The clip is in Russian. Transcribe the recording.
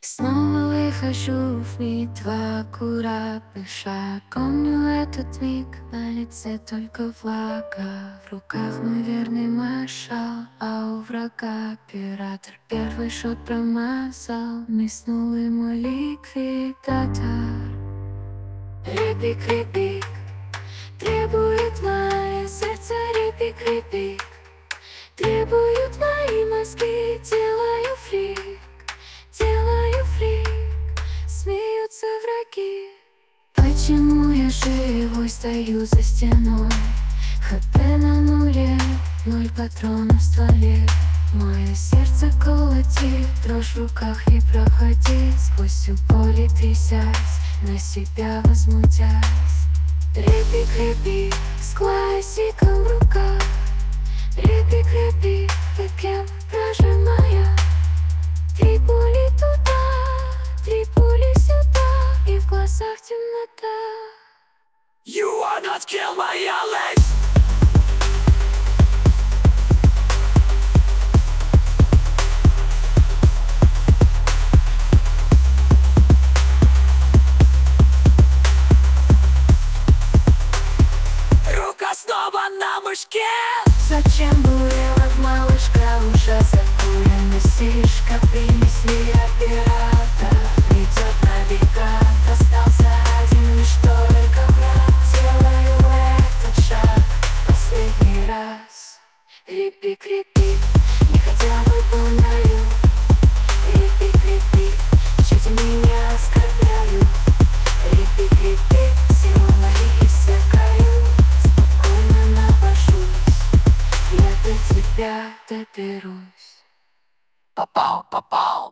Снова выхожу в битва, аккуратный шаг. Помню этот миг, на лице только влага. В руках мой верный маршал, а у врага оператор. Первый шот промазал, миснул и мой ликвидатор. Репик, репик, требует мое сердце. Репик, репик, требуют мои мозги. Делаю флик, делаю флик, смеются враги. Почему я живу, стою за стеной? ХП на нуле, 0 патронов в стволе. Мое сердце колотит, дрожь в руках не проходить. Сквозь всю боль и трясясь, на себя возмутясь. Репик, репик, с классиком в руках. Репик, репик, как кем прожимая. 3 пули туда, 3 пули сюда, и в глазах темнота. You are not kill my Alex. Рука снова на мышке. Зачем бурелов, малышка, уже закурена сишка? Принесли оператор, идет навигатор. Остался один лишь только враг. Делаю этот шаг последний раз. Репик, репик, не хотя выполняю. Репик, репик, чуть меня оскорбляют. Репик, репик, силы мои иссякают. Спокойно навожусь, я до тебя доберусь. Попал, попал.